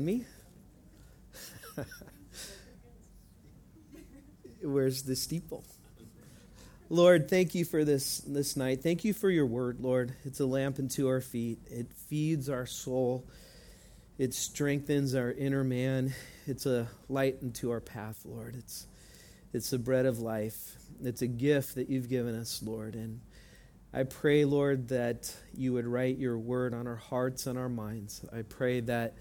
behind me? Where's the steeple? Lord, thank you for this night. Thank you for your word, Lord. It's a lamp unto our feet. It feeds our soul. It strengthens our inner man. It's a light into our path, Lord. It's the bread of life. It's a gift that you've given us, Lord. And I pray, Lord, that you would write your word on our hearts and our minds. I pray that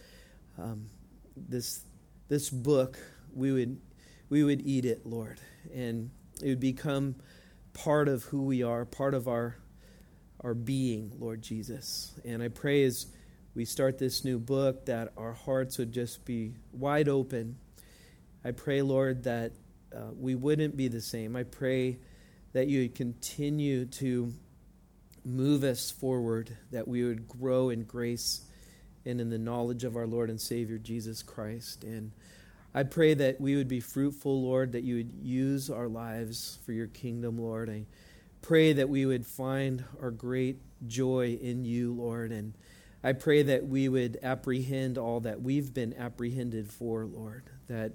this book, we would eat it, Lord, and it would become part of who we are, part of our being, Lord Jesus. And I pray as we start this new book that our hearts would just be wide open. I pray, Lord, that we wouldn't be the same. I pray that you would continue to move us forward, that we would grow in grace and in the knowledge of our Lord and Savior, Jesus Christ. And I pray that we would be fruitful, Lord, that you would use our lives for your kingdom, Lord. I pray that we would find our great joy in you, Lord. And I pray that we would apprehend all that we've been apprehended for, Lord, that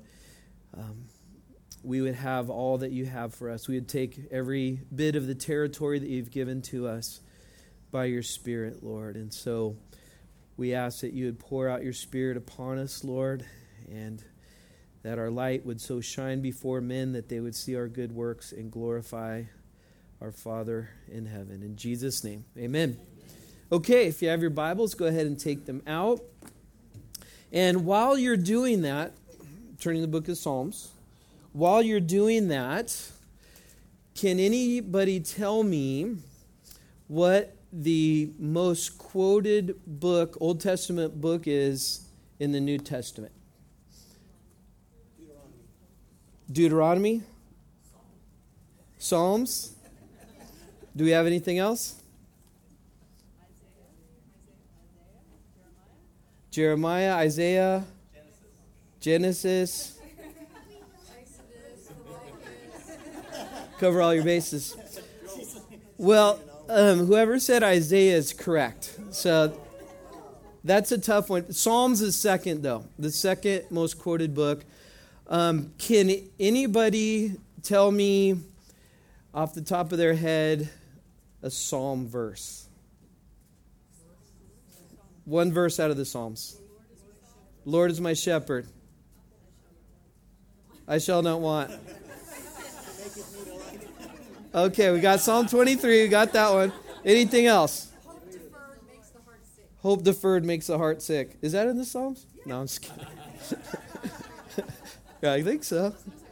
we would have all that you have for us. We would take every bit of the territory that you've given to us by your Spirit, Lord. And so we ask that you would pour out your Spirit upon us, Lord, and that our light would so shine before men that they would see our good works and glorify our Father in heaven. In Jesus' name, amen. Okay, if you have your Bibles, go ahead and take them out. And while you're doing that, turning the book of Psalms, while you're doing that, can anybody tell me what the most quoted book, Old Testament book, is in the New Testament? Deuteronomy? Psalms? Do we have anything else? Jeremiah, Isaiah, Genesis. Cover all your bases. Well, whoever said Isaiah is correct. So that's a tough one. Psalms is second, though. The second most quoted book. Can anybody tell me off the top of their head a psalm verse? One verse out of the Psalms. Lord is my shepherd. I shall not want. Okay, we got Psalm 23. We got that one. Anything else? Hope deferred makes the heart sick. Hope deferred makes the heart sick. Is that in the Psalms? No, I'm just kidding. Yeah, I think so.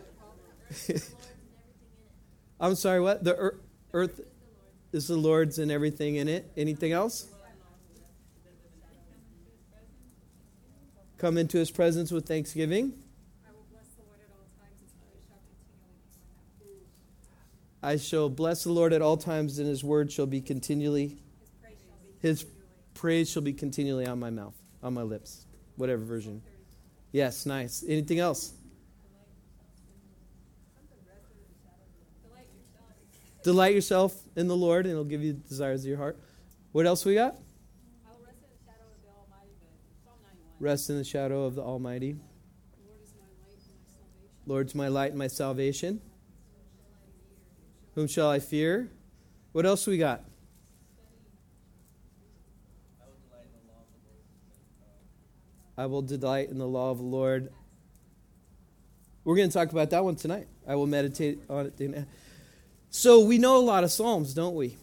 I'm sorry, what? The earth is the Lord's and everything in it. Anything else? Come into his presence with thanksgiving. I shall bless the Lord at all times, and his word shall be continually, his praise shall be continually on my mouth, on my lips, whatever version. Yes, nice. Anything else? Delight yourself in the Lord, and he'll give you the desires of your heart. What else we got? Rest in the shadow of the Almighty. Lord's my light and my salvation. Whom shall I fear? What else we got? I will delight in the law of the Lord. We're going to talk about that one tonight. I will meditate on it. So we know a lot of Psalms, don't we?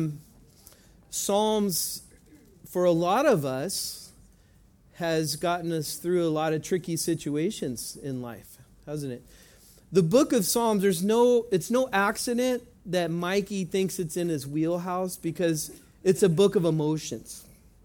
Psalms, for a lot of us, has gotten us through a lot of tricky situations in life, hasn't it? The book of Psalms, it's no accident that Mikey thinks it's in his wheelhouse, because it's a book of emotions.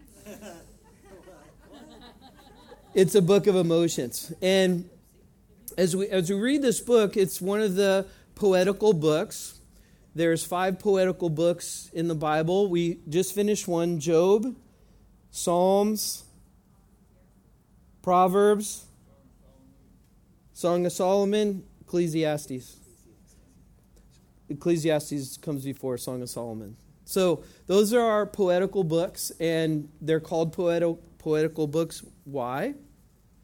It's a book of emotions. And as we read this book, it's one of the poetical books. There's 5 poetical books in the Bible. We just finished one: Job, Psalms, Proverbs, Song of Solomon, Ecclesiastes. Ecclesiastes comes before Song of Solomon. So those are our poetical books, and they're called poetical books. Why?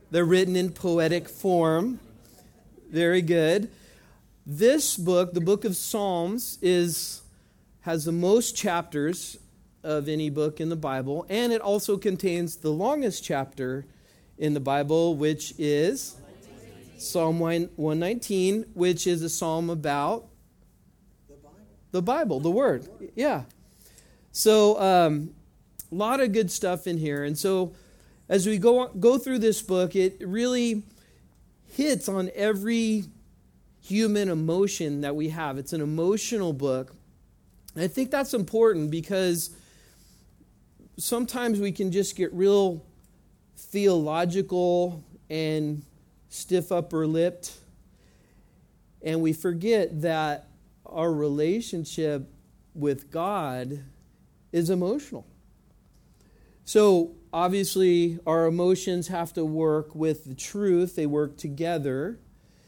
They're written in poetic form. Very good. This book, the book of Psalms, has the most chapters of any book in the Bible, and it also contains the longest chapter in the Bible, which is Psalm 119, which is a psalm about the Bible, the Word. Yeah. So a lot of good stuff in here. And so as we go through this book, it really hits on every human emotion that we have. It's an emotional book. And I think that's important because sometimes we can just get real theological and stiff upper lipped, and we forget that our relationship with God is emotional. So obviously our emotions have to work with the truth. They work together.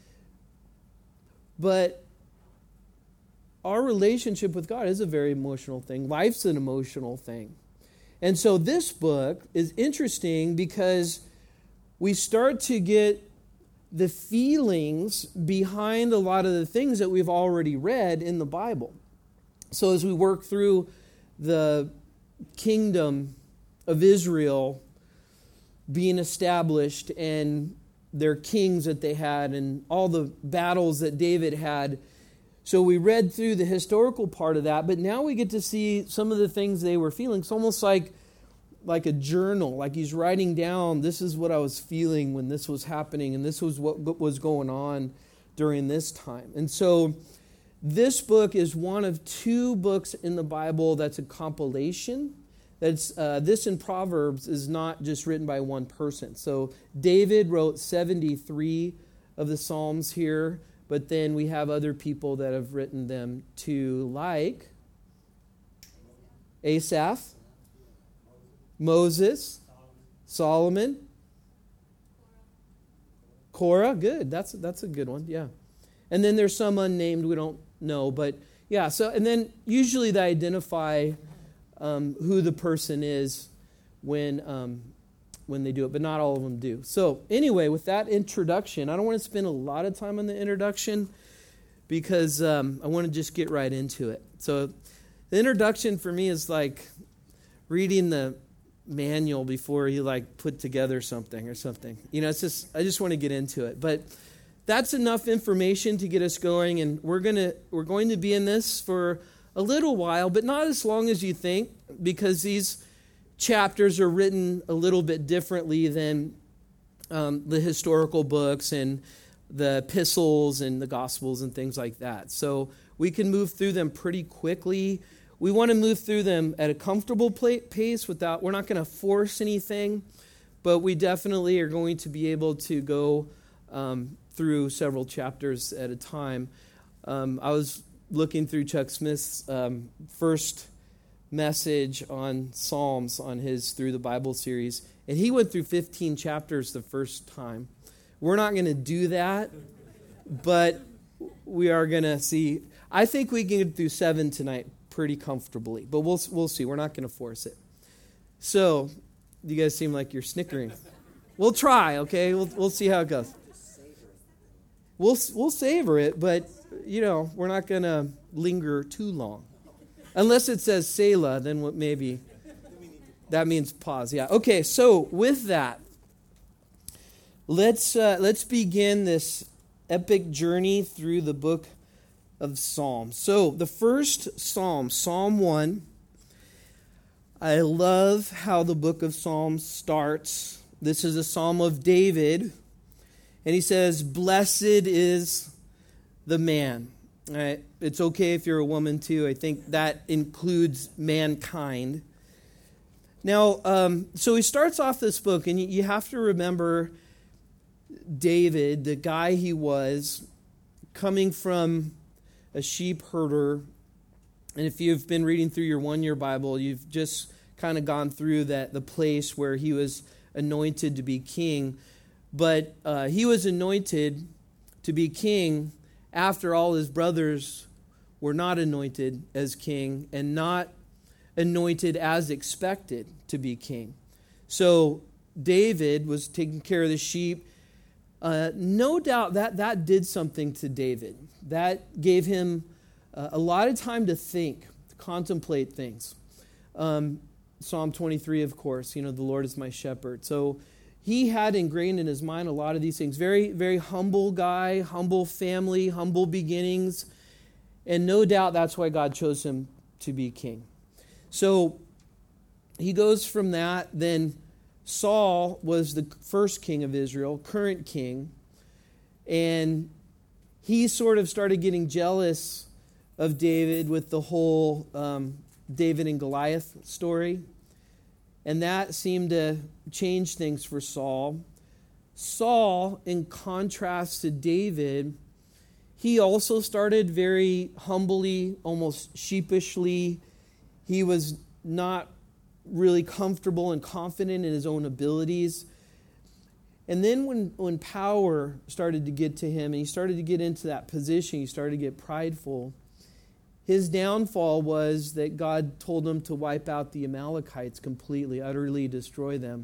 But our relationship with God is a very emotional thing. Life's an emotional thing. And so this book is interesting because we start to get the feelings behind a lot of the things that we've already read in the Bible. So as we work through the kingdom of Israel being established and their kings that they had and all the battles that David had, so we read through the historical part of that, but now we get to see some of the things they were feeling. It's almost like a journal, like he's writing down, this is what I was feeling when this was happening, and this was what was going on during this time. And so this book is one of two books in the Bible that's a compilation. This in Proverbs is not just written by one person. So David wrote 73 of the Psalms here, but then we have other people that have written them too, like Asaph, Moses, Solomon, Korah. Good. That's a good one. Yeah. And then there's some unnamed we don't know, but yeah. So and then usually they identify who the person is when they do it, but not all of them do. So anyway, with that introduction, I don't want to spend a lot of time on the introduction because I want to just get right into it. So the introduction for me is like reading the manual before you put together something or something. It's just I just want to get into it. But that's enough information to get us going, and we're going to be in this for a little while, but not as long as you think, because these chapters are written a little bit differently than the historical books and the epistles and the gospels and things like that. So we can move through them pretty quickly. We want to move through them at a comfortable pace we're not going to force anything, but we definitely are going to be able to go through several chapters at a time. I was looking through Chuck Smith's first message on Psalms on his Through the Bible series, and he went through 15 chapters the first time. We're not going to do that, but we are going to see. I think we can get through 7 tonight pretty comfortably, but we'll see. We're not going to force it. So, you guys seem like you're snickering. We'll try, okay? We'll see how it goes. We'll savor it, but we're not going to linger too long, unless it says Selah. Then what? Maybe that means pause. Yeah. Okay. So with that, let's begin this epic journey through the book of Psalms. So the first Psalm, Psalm 1, I love how the book of Psalms starts. This is a Psalm of David, and he says, "Blessed is the man." All right. It's okay if you're a woman too. I think that includes mankind. Now, so he starts off this book, and you have to remember David, the guy he was, coming from a sheep herder. And if you've been reading through your one-year Bible, you've just kind of gone through the place where he was anointed to be king. But he was anointed to be king after all his brothers were not anointed as king and not anointed as expected to be king. So David was taking care of the sheep. No doubt that did something to David. That gave him a lot of time to think, to contemplate things. Psalm 23, of course, the Lord is my shepherd. So he had ingrained in his mind a lot of these things. Very, very humble guy, humble family, humble beginnings. And no doubt that's why God chose him to be king. So he goes from that. Then Saul was the first king of Israel, current king. And he sort of started getting jealous of David with the whole David and Goliath story. And that seemed to change things for Saul. Saul, in contrast to David, he also started very humbly, almost sheepishly. He was not really comfortable and confident in his own abilities. And then when power started to get to him, and he started to get into that position, he started to get prideful. His downfall was that God told him to wipe out the Amalekites completely, utterly destroy them.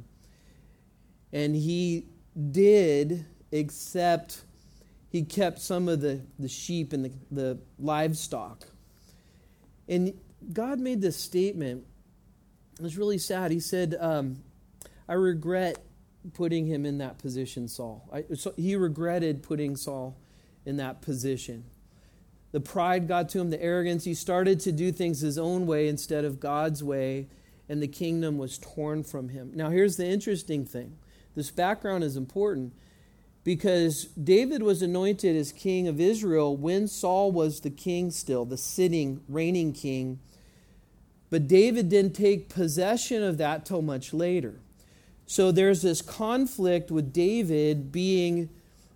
And he did, except he kept some of the sheep and the livestock. And God made this statement. It was really sad. He said, I regret putting him in that position, Saul. He regretted putting Saul in that position. The pride got to him, the arrogance. He started to do things his own way instead of God's way, and the kingdom was torn from him. Now, here's the interesting thing. This background is important because David was anointed as king of Israel when Saul was the king still, the sitting, reigning king. But David didn't take possession of that till much later. So there's this conflict with David being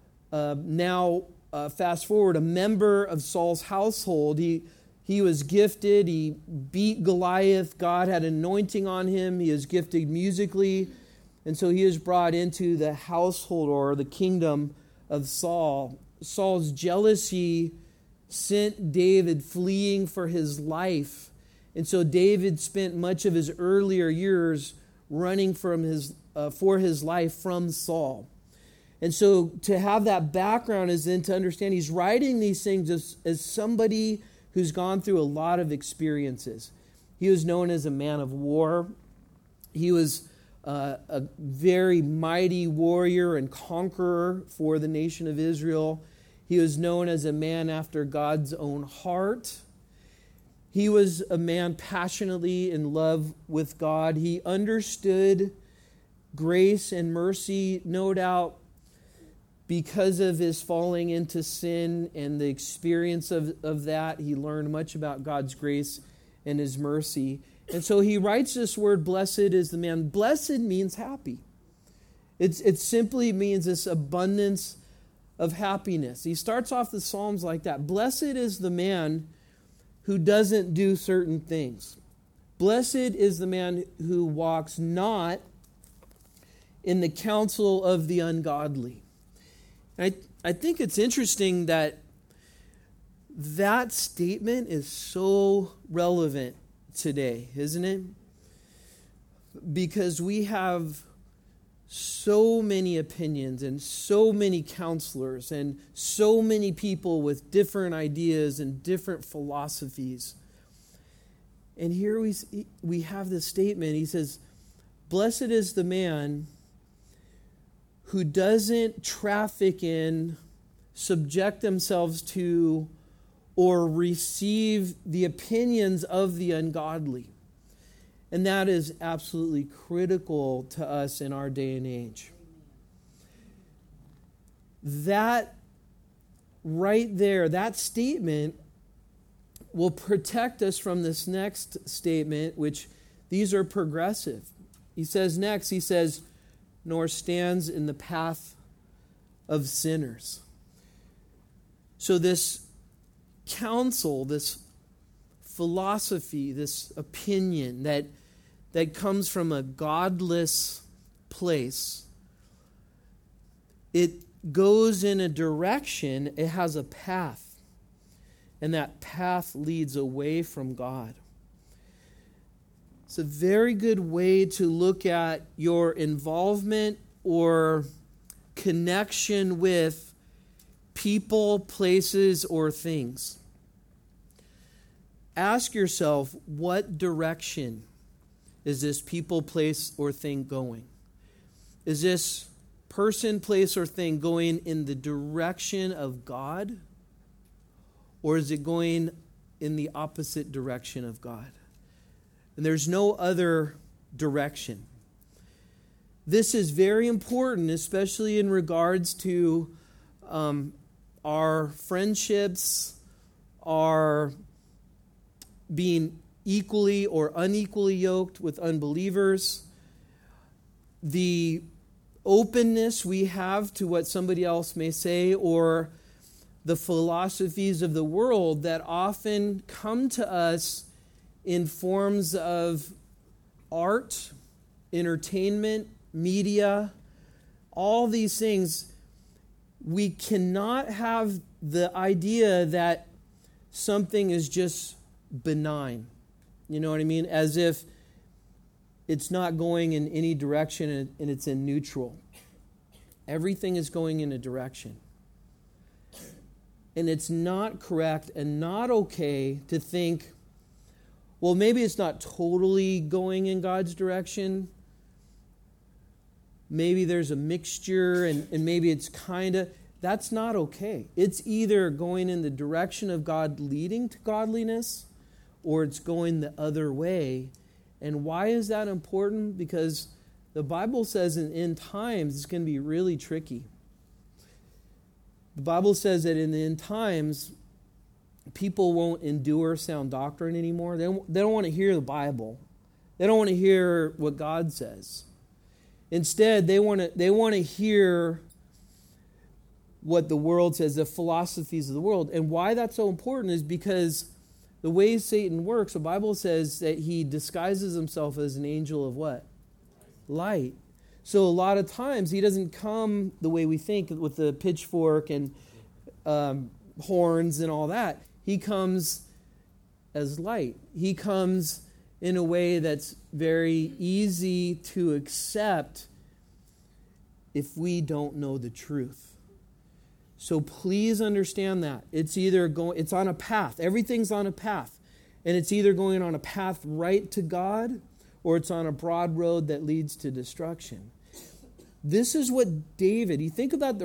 now, fast forward, a member of Saul's household. He was gifted. He beat Goliath. God had anointing on him. He is gifted musically. And so he is brought into the household or the kingdom of Saul. Saul's jealousy sent David fleeing for his life. And so David spent much of his earlier years running for his life from Saul. And so to have that background is then to understand he's writing these things as somebody who's gone through a lot of experiences. He was known as a man of war. He was a very mighty warrior and conqueror for the nation of Israel. He was known as a man after God's own heart. He was a man passionately in love with God. He understood grace and mercy, no doubt, because of his falling into sin and the experience of that. He learned much about God's grace and his mercy. And so he writes this word, blessed is the man. Blessed means happy. It simply means this abundance of happiness. He starts off the Psalms like that. Blessed is the man who doesn't do certain things. Blessed is the man who walks not in the counsel of the ungodly. I think it's interesting that statement is so relevant today, isn't it? Because we have so many opinions and so many counselors and so many people with different ideas and different philosophies. And here we have this statement. He says, blessed is the man who doesn't traffic in, subject themselves to, or receive the opinions of the ungodly. And that is absolutely critical to us in our day and age. That right there, that statement will protect us from this next statement, which these are progressive. He says, nor stands in the path of sinners. So this counsel, this philosophy, this opinion that comes from a godless place, it goes in a direction, it has a path, and that path leads away from God. It's a very good way to look at your involvement or connection with people, places, or things. Ask yourself, what direction is this people, place, or thing going? Is this person, place, or thing going in the direction of God? Or is it going in the opposite direction of God? And there's no other direction. This is very important, especially in regards to our friendships, our being equally or unequally yoked with unbelievers, the openness we have to what somebody else may say, or the philosophies of the world that often come to us in forms of art, entertainment, media, all these things. We cannot have the idea that something is just benign. You know what I mean? As if it's not going in any direction and it's in neutral. Everything is going in a direction. And it's not correct and not okay to think, well, maybe it's not totally going in God's direction. Maybe there's a mixture and maybe it's kind of... That's not okay. It's either going in the direction of God leading to godliness or it's going the other way. And why is that important? Because the Bible says in end times it's going to be really tricky. The Bible says that in the end times, people won't endure sound doctrine anymore. They don't want to hear the Bible. They don't want to hear what God says. Instead, they want to hear what the world says, the philosophies of the world. And why that's so important is because the way Satan works, the Bible says that he disguises himself as an angel of what? Light. So a lot of times he doesn't come the way we think with the pitchfork and horns and all that. He comes as light. He comes in a way that's very easy to accept if we don't know the truth. So please understand that. It's on a path. Everything's on a path. And it's either going on a path right to God or it's on a broad road that leads to destruction. This is what David, you think about the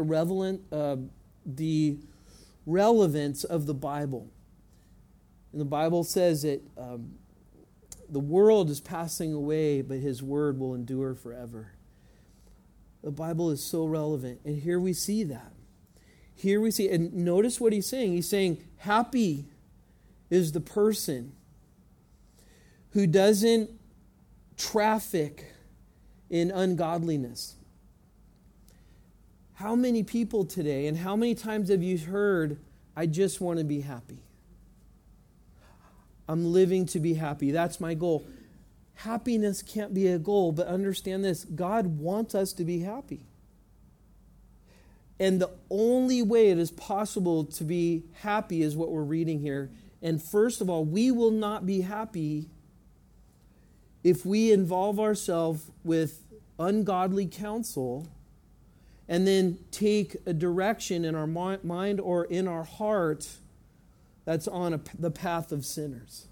relevance of the Bible. And the Bible says that the world is passing away, but his word will endure forever. The Bible is so relevant. And here we see that. Here we see, and notice what he's saying. He's saying, happy is the person who doesn't traffic in ungodliness. How many people today, and how many times have you heard, I just want to be happy. I'm living to be happy. That's my goal. Happiness can't be a goal, but understand this. God wants us to be happy. And the only way it is possible to be happy is what we're reading here. And first of all, we will not be happy if we involve ourselves with ungodly counsel and then take a direction in our mind or in our heart that's on the path of sinners.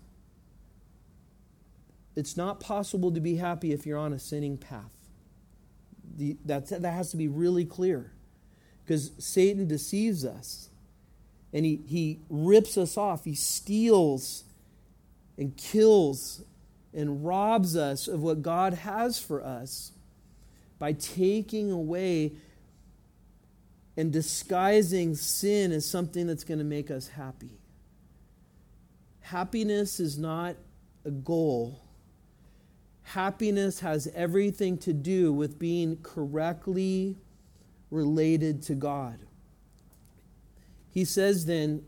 It's not possible to be happy if you're on a sinning path. That has to be really clear. Because Satan deceives us. And he rips us off. He steals and kills and robs us of what God has for us by taking away and disguising sin as something that's going to make us happy. Happiness is not a goal. Happiness has everything to do with being correctly related to God. He says then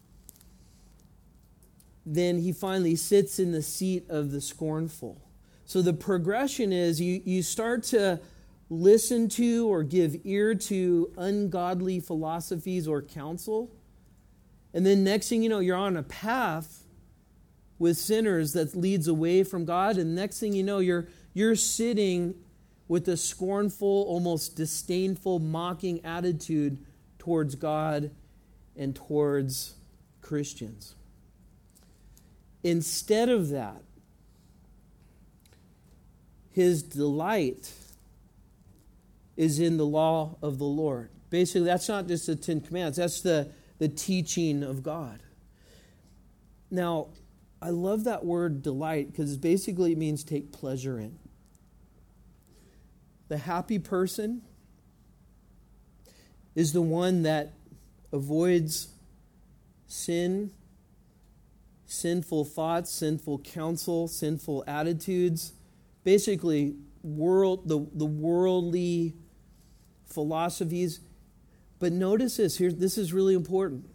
he finally sits in the seat of the scornful. So the progression is you start to listen to or give ear to ungodly philosophies or counsel. And then next thing you know, you're on a path with sinners that leads away from God, and next thing you know, you're sitting with a scornful, almost disdainful, mocking attitude towards God and towards Christians. Instead of that, his delight is in the law of the Lord. Basically, that's not just the Ten Commandments, that's the teaching of God. Now, I love that word delight because basically it means take pleasure in. The happy person is the one that avoids sin, sinful thoughts, sinful counsel, sinful attitudes, basically the worldly philosophies. But notice this, this is really important.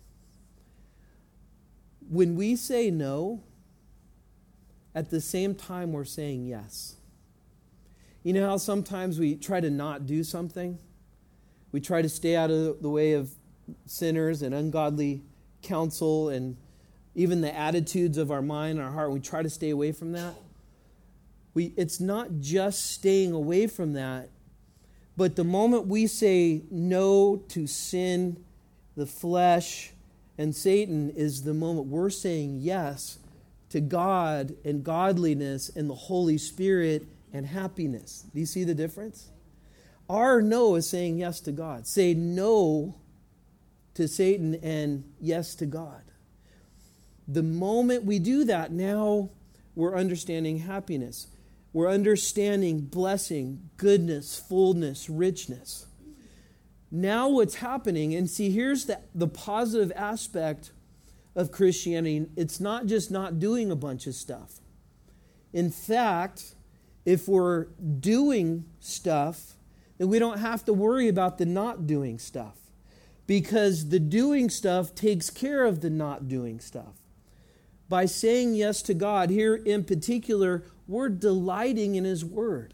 When we say no, at the same time we're saying yes. You know how sometimes we try to not do something? We try to stay out of the way of sinners and ungodly counsel and even the attitudes of our mind and our heart. We try to stay away from that. It's not just staying away from that, but the moment we say no to sin, the flesh, and Satan is the moment we're saying yes to God and godliness and the Holy Spirit and happiness. Do you see the difference? Our no is saying yes to God. Say no to Satan and yes to God. The moment we do that, now we're understanding happiness. We're understanding blessing, goodness, fullness, richness. Now what's happening, and see, here's the positive aspect of Christianity. It's not just not doing a bunch of stuff. In fact, if we're doing stuff, then we don't have to worry about the not doing stuff, because the doing stuff takes care of the not doing stuff. By saying yes to God, here in particular, we're delighting in His Word.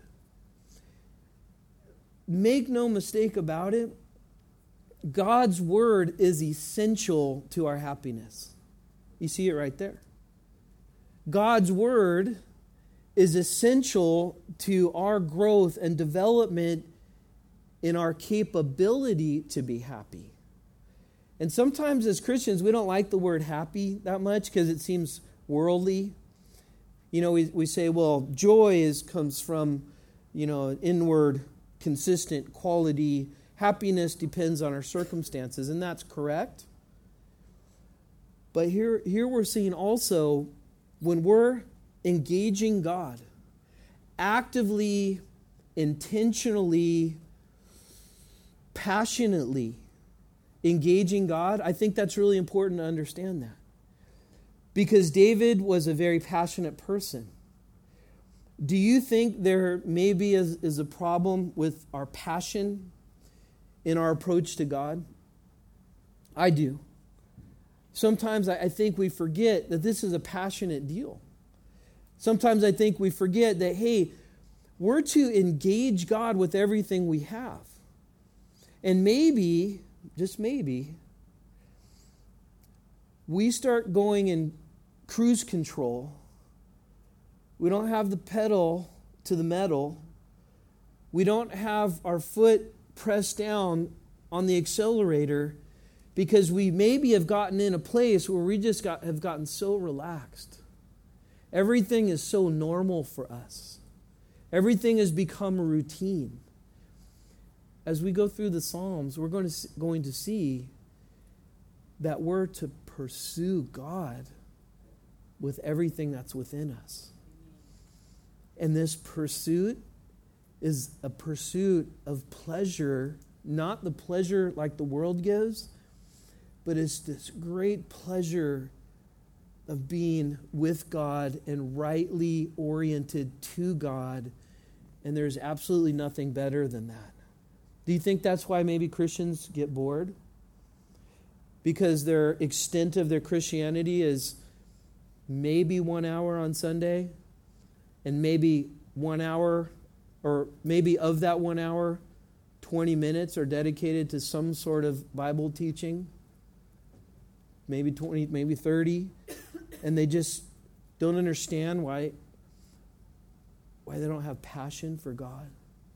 Make no mistake about it, God's Word is essential to our happiness. You see it right there. God's Word is essential to our growth and development in our capability to be happy. And sometimes as Christians, we don't like the word happy that much because it seems worldly. You know, we say, well, joy comes from, an inward, consistent quality. Happiness depends on our circumstances, and that's correct. But here we're seeing also, when we're engaging God, actively, intentionally, passionately engaging God, I think that's really important to understand that. Because David was a very passionate person. Do you think there maybe is a problem with our passion in our approach to God? I do. Sometimes I think we forget that this is a passionate deal. Sometimes I think we forget that, hey, we're to engage God with everything we have. And maybe, just maybe, we start going in cruise control. We don't have the pedal to the metal. We don't have our foot pressed down on the accelerator because we maybe have gotten in a place where we just have gotten so relaxed. Everything is so normal for us. Everything has become a routine. As we go through the Psalms, we're going to see that we're to pursue God with everything that's within us. And this pursuit is a pursuit of pleasure, not the pleasure like the world gives, but it's this great pleasure of being with God and rightly oriented to God. And there's absolutely nothing better than that. Do you think that's why maybe Christians get bored? Because their extent of their Christianity is maybe 1 hour on Sunday, and maybe 1 hour, or maybe of that 1 hour, 20 minutes are dedicated to some sort of Bible teaching, maybe 20, maybe 30, and they just don't understand why they don't have passion for God.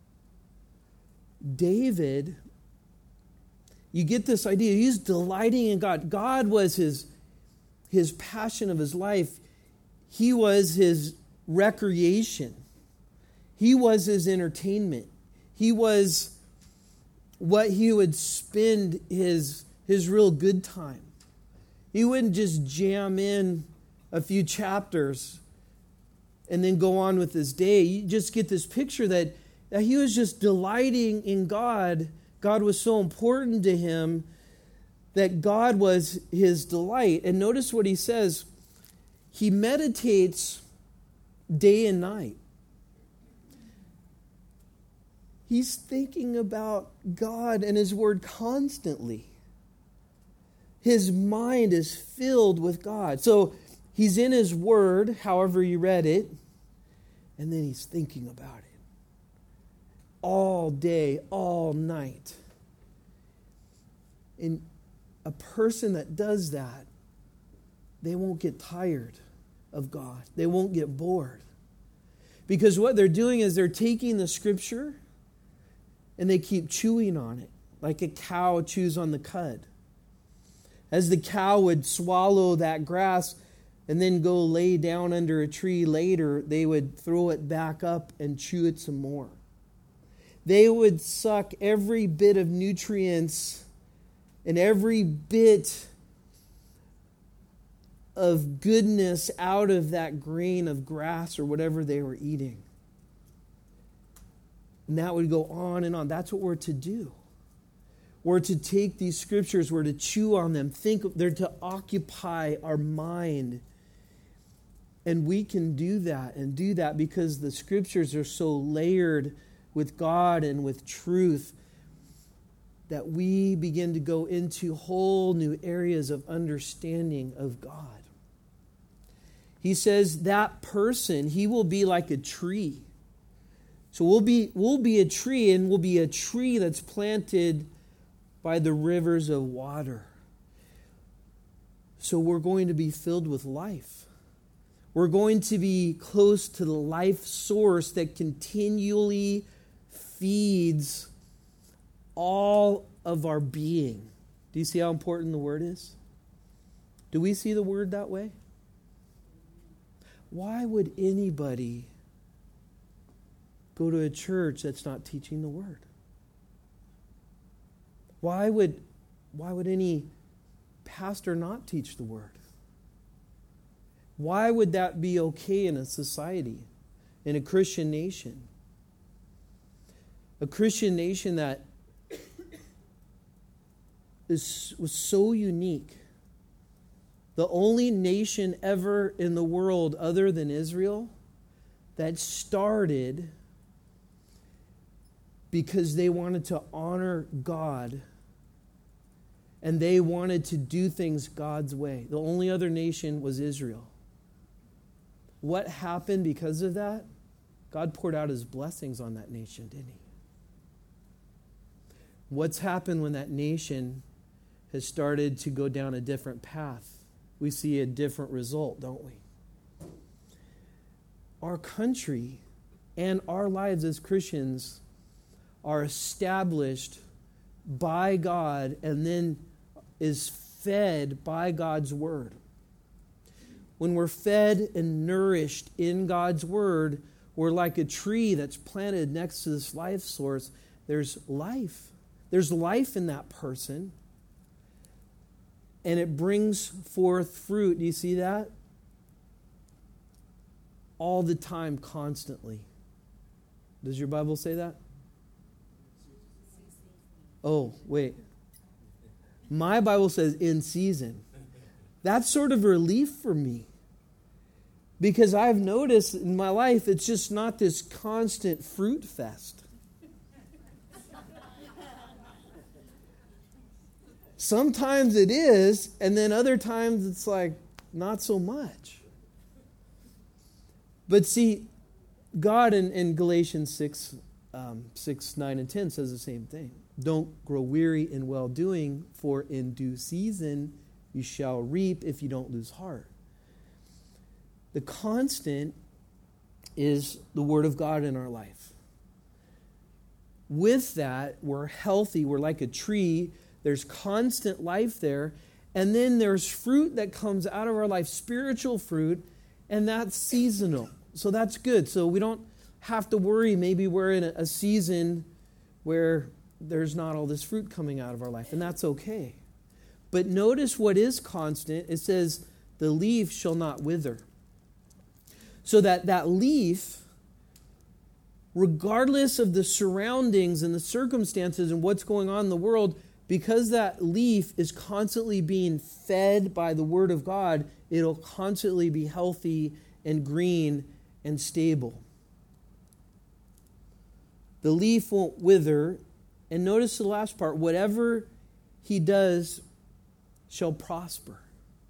David, you get this idea, he's delighting in God. God was his passion of his life. He was his recreation. He was his entertainment. He was what he would spend his real good time. He wouldn't just jam in a few chapters and then go on with his day. You just get this picture that he was just delighting in God. God was so important to him that God was his delight. And notice what he says. He meditates day and night. He's thinking about God and his word constantly. His mind is filled with God. So he's in his word, however you read it, and then he's thinking about it. All day, all night. And a person that does that, they won't get tired of God. They won't get bored. Because what they're doing is they're taking the scripture and they keep chewing on it, like a cow chews on the cud. As the cow would swallow that grass and then go lay down under a tree later, they would throw it back up and chew it some more. They would suck every bit of nutrients and every bit of goodness out of that grain of grass or whatever they were eating. And that would go on and on. That's what we're to do. We're to take these scriptures, we're to chew on them, they're to occupy our mind. And we can do that because the scriptures are so layered with God and with truth that we begin to go into whole new areas of understanding of God. He says that person, he will be like a tree. So we'll be a tree, and we'll be a tree that's planted by the rivers of water. So we're going to be filled with life. We're going to be close to the life source that continually feeds all of our being. Do you see how important the word is? Do we see the word that way? Why would anybody go to a church that's not teaching the word? Why would any pastor not teach the word? Why would that be okay in a society, in a Christian nation? A Christian nation that was so unique. The only nation ever in the world other than Israel that started because they wanted to honor God and they wanted to do things God's way. The only other nation was Israel. What happened because of that? God poured out his blessings on that nation, didn't he? What's happened when that nation has started to go down a different path? We see a different result, don't we? Our country and our lives as Christians are established by God and then is fed by God's word. When we're fed and nourished in God's word, we're like a tree that's planted next to this life source. There's life. There's life in that person. And it brings forth fruit. Do you see that? All the time, constantly. Does your Bible say that? Oh, wait. My Bible says in season. That's sort of a relief for me. Because I've noticed in my life, it's just not this constant fruit fest. Sometimes it is, and then other times it's like, not so much. But see, God in Galatians 6, 9, and 10 says the same thing. Don't grow weary in well-doing, for in due season you shall reap if you don't lose heart. The constant is the Word of God in our life. With that, we're healthy. We're like a tree. There's constant life there. And then there's fruit that comes out of our life, spiritual fruit, and that's seasonal. So that's good. So we don't have to worry. Maybe we're in a season where there's not all this fruit coming out of our life, and that's okay. But notice what is constant. It says, the leaf shall not wither. So that leaf, regardless of the surroundings and the circumstances and what's going on in the world, because that leaf is constantly being fed by the Word of God, it'll constantly be healthy and green and stable. The leaf won't wither. And notice the last part, whatever he does shall prosper.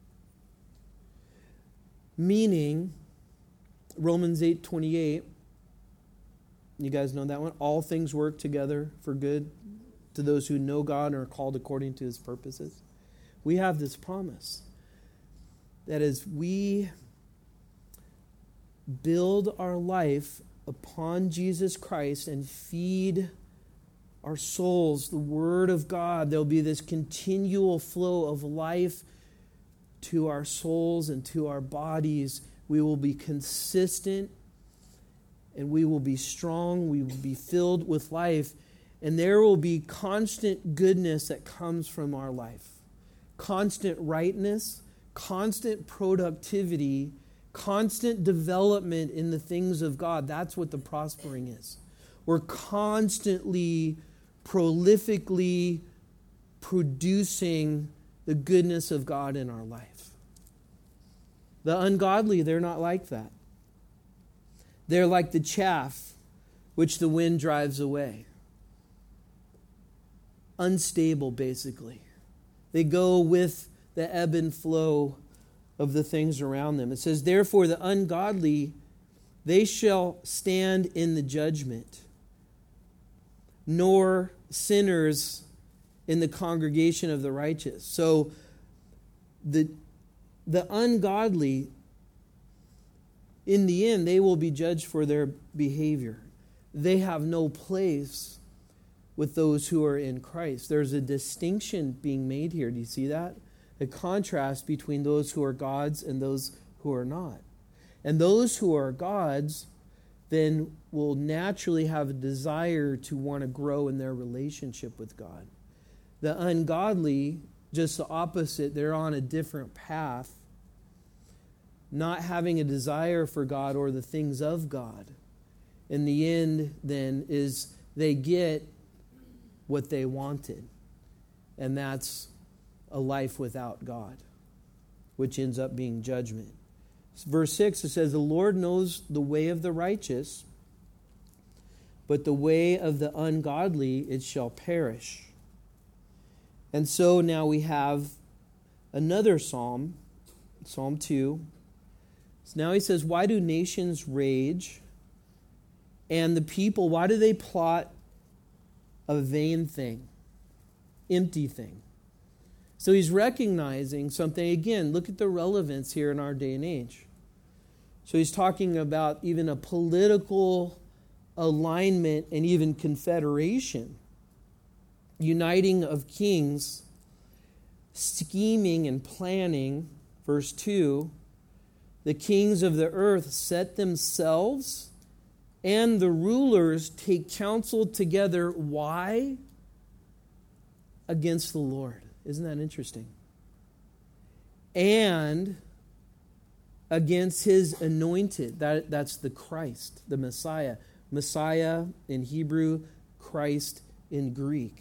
Meaning, Romans 8:28, you guys know that one? All things work together for good to those who know God and are called according to His purposes. We have this promise that as we build our life upon Jesus Christ and feed our souls the Word of God, there'll be this continual flow of life to our souls and to our bodies. We will be consistent and we will be strong. We will be filled with life. And there will be constant goodness that comes from our life. Constant rightness, constant productivity, constant development in the things of God. That's what the prospering is. We're constantly, prolifically producing the goodness of God in our life. The ungodly, they're not like that. They're like the chaff which the wind drives away. Unstable, basically. They go with the ebb and flow of the things around them. It says, therefore the ungodly, they shall stand in the judgment, nor sinners in the congregation of the righteous. So the ungodly, in the end, they will be judged for their behavior. They have no place with those who are in Christ. There's a distinction being made here. Do you see that? A contrast between those who are God's and those who are not. And those who are God's then will naturally have a desire to want to grow in their relationship with God. The ungodly, just the opposite, they're on a different path, not having a desire for God or the things of God. In the end, then, is they get what they wanted. And that's a life without God, which ends up being judgment. Verse 6, it says, the Lord knows the way of the righteous, but the way of the ungodly it shall perish. And so now we have another psalm, Psalm 2. So now he says, why do nations rage? And the people, why do they plot a vain thing, empty thing? So he's recognizing something. Again, look at the relevance here in our day and age. So he's talking about even a political alignment and even confederation, uniting of kings, scheming and planning. Verse 2, the kings of the earth set themselves, and the rulers take counsel together. Why? Against the Lord. Isn't that interesting? And against His anointed. That's the Christ, the Messiah. Messiah in Hebrew, Christ in Greek.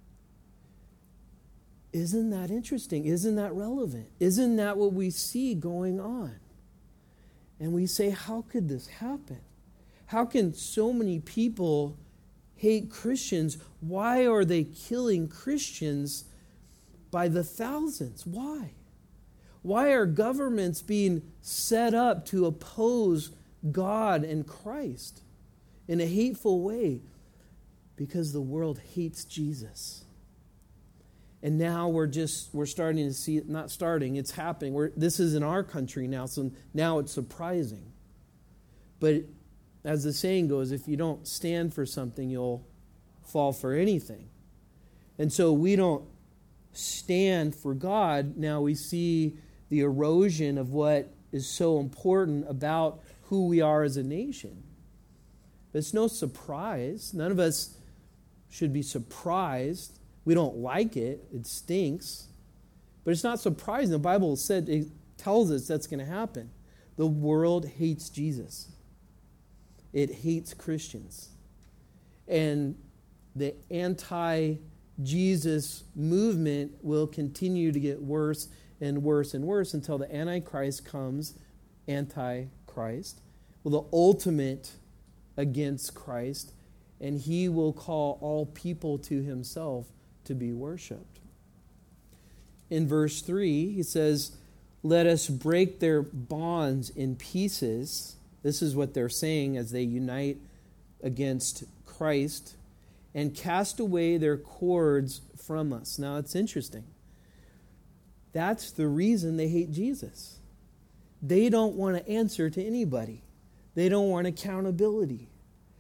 Isn't that interesting? Isn't that relevant? Isn't that what we see going on? And we say, how could this happen? How can so many people hate Christians? Why are they killing Christians by the thousands? Why? Why are governments being set up to oppose God and Christ in a hateful way? Because the world hates Jesus. And now we're starting to see it, not starting, it's happening. This is in our country now, so now it's surprising. But as the saying goes, if you don't stand for something, you'll fall for anything. And so we don't stand for God. Now we see the erosion of what is so important about who we are as a nation. But it's no surprise. None of us should be surprised. We don't like it. It stinks. But it's not surprising. The Bible it tells us that's going to happen. The world hates Jesus. It hates Christians. And the anti-Jesus movement will continue to get worse and worse and worse until the Antichrist comes, Antichrist, well, the ultimate against Christ, and he will call all people to himself to be worshipped. In verse 3, he says, "Let us break their bonds in pieces." This is what they're saying as they unite against Christ, "and cast away their cords from us." Now, it's interesting. That's the reason they hate Jesus. They don't want to answer to anybody. They don't want accountability.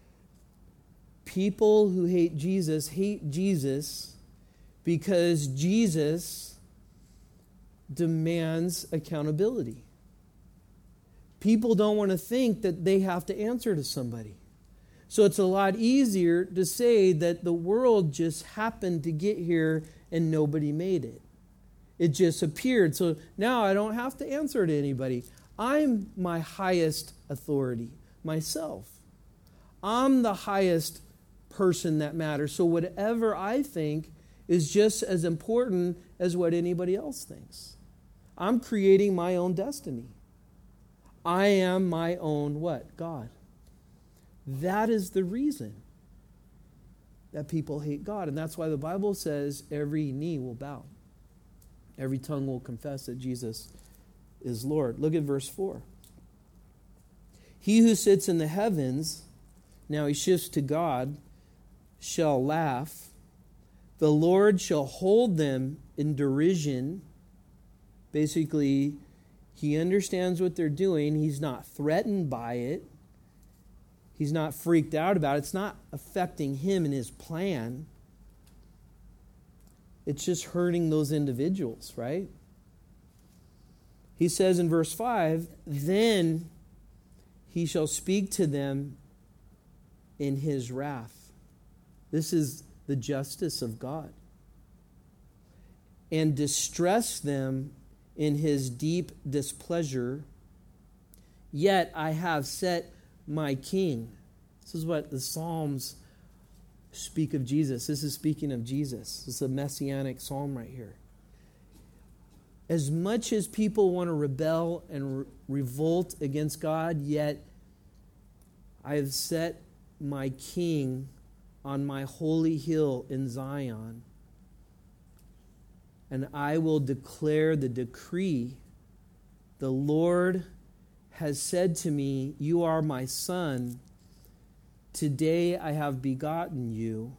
People who hate Jesus because Jesus demands accountability. People don't want to think that they have to answer to somebody. So it's a lot easier to say that the world just happened to get here and nobody made it. It just appeared. So now I don't have to answer to anybody. I'm my highest authority, myself. I'm the highest person that matters. So whatever I think is just as important as what anybody else thinks. I'm creating my own destiny. I am my own what? God. That is the reason that people hate God. And that's why the Bible says every knee will bow. Every tongue will confess that Jesus is Lord. Look at verse 4. "He who sits in the heavens," now he shifts to God, "shall laugh. The Lord shall hold them in derision." Basically, he understands what they're doing. He's not threatened by it. He's not freaked out about it. It's not affecting him and his plan. It's just hurting those individuals, right? He says in verse 5, "Then he shall speak to them in his wrath." This is the justice of God. "And distress them in his deep displeasure. Yet I have set my king." This is what the Psalms speak of Jesus. This is speaking of Jesus. This is a messianic psalm right here. As much as people want to rebel and revolt against God, yet I have set my king on my holy hill in Zion, and I will declare the decree. The Lord has said to me, "You are my son. Today I have begotten you.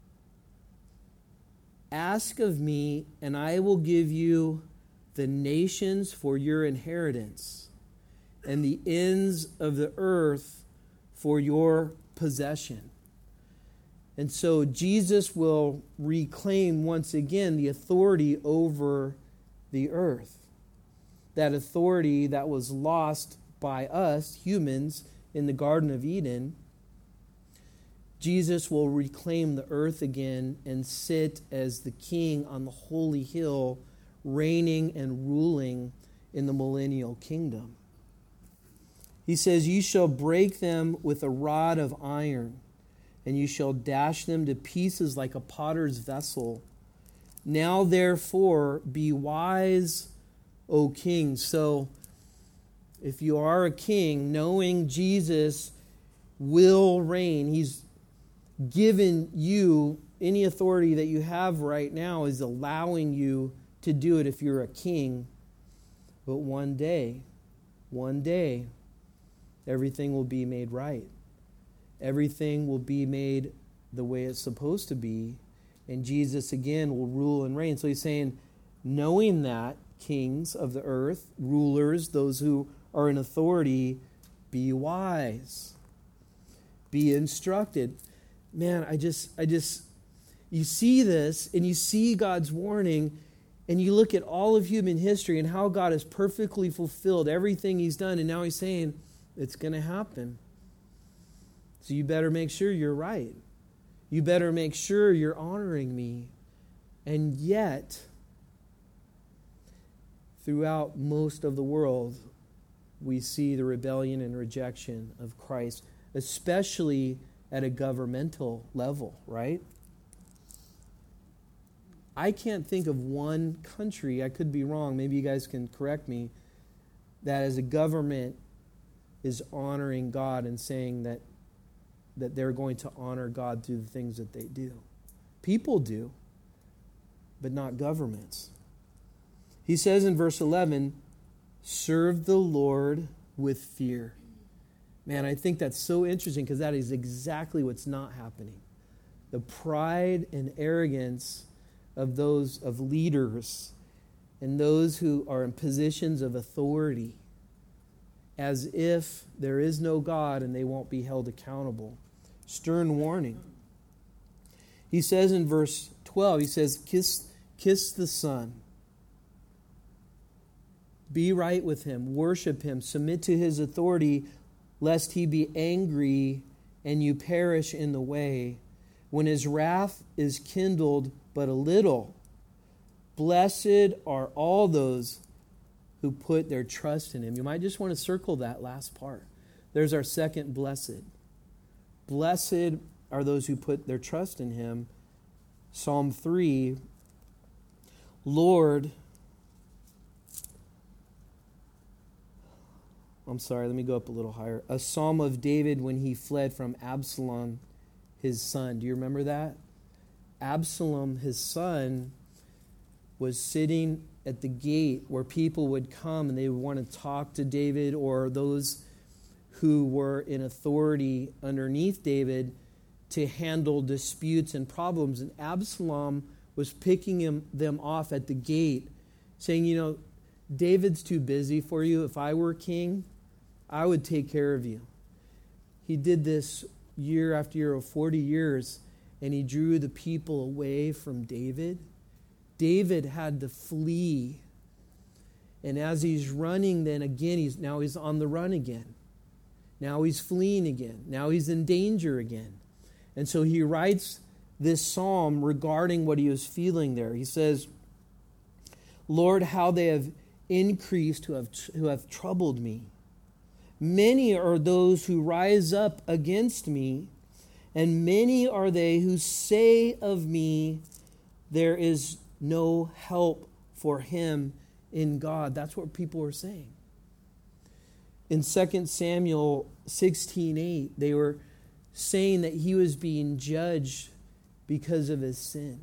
Ask of me, and I will give you the nations for your inheritance, and the ends of the earth for your possession." And so Jesus will reclaim once again the authority over the earth. That authority that was lost by us, humans, in the Garden of Eden. Jesus will reclaim the earth again and sit as the king on the holy hill, reigning and ruling in the millennial kingdom. He says, "You shall break them with a rod of iron, and you shall dash them to pieces like a potter's vessel. Now therefore be wise, O king." So if you are a king, knowing Jesus will reign, he's given you any authority that you have right now, is allowing you to do it if you're a king. But one day, everything will be made right. Everything will be made the way it's supposed to be, And Jesus again will rule and reign. So he's saying, knowing that, kings of the earth, rulers, those who are in authority, be wise. Be instructed. Man, you see this and you see God's warning and you look at all of human history and how God has perfectly fulfilled everything he's done, and now he's saying it's going to happen. So you better make sure you're right. You better make sure you're honoring me. And yet, throughout most of the world, we see the rebellion and rejection of Christ, especially at a governmental level, right? I can't think of one country, I could be wrong, maybe you guys can correct me, that as a government is honoring God and saying that they're going to honor God through the things that they do. People do, but not governments. He says in verse 11, serve the Lord with fear. Man, I think that's so interesting because that is exactly what's not happening. The pride and arrogance of those of leaders and those who are in positions of authority, as if there is no God and they won't be held accountable. Stern warning. He says in verse 12, he says, kiss the Son. Be right with him, worship him, submit to his authority, lest he be angry and you perish in the way. When his wrath is kindled but a little, blessed are all those who put their trust in him. You might just want to circle that last part. There's our second blessed. Blessed are those who put their trust in him. Psalm 3, Lord, let me go up a little higher. A psalm of David when he fled from Absalom, his son. Do you remember that? Absalom, his son, was sitting at the gate where people would come and they would want to talk to David, or those who were in authority underneath David to handle disputes and problems. And Absalom was picking them off at the gate, saying, David's too busy for you. If I were king, I would take care of you. He did this year after year of 40 years, and he drew the people away from David. David had to flee. And as he's running, then again, he's on the run again. Now he's fleeing again. Now he's in danger again. And so he writes this psalm regarding what he was feeling there. He says, Lord, how they have increased who have troubled me. Many are those who rise up against me, and many are they who say of me, there is no help for him in God. That's what people are saying. In 2 Samuel 16:8, they were saying that he was being judged because of his sin,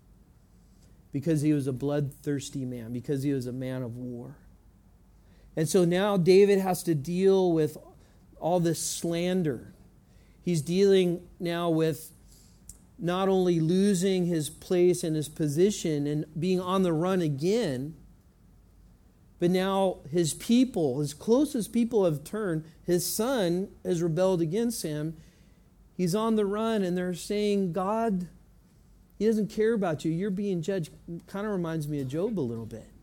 because he was a bloodthirsty man, because he was a man of war. And so now David has to deal with all this slander. He's dealing now with not only losing his place and his position and being on the run again, but now his people, his closest people have turned. His son has rebelled against him. He's on the run, and they're saying, God, he doesn't care about you. You're being judged. Kind of reminds me of Job a little bit.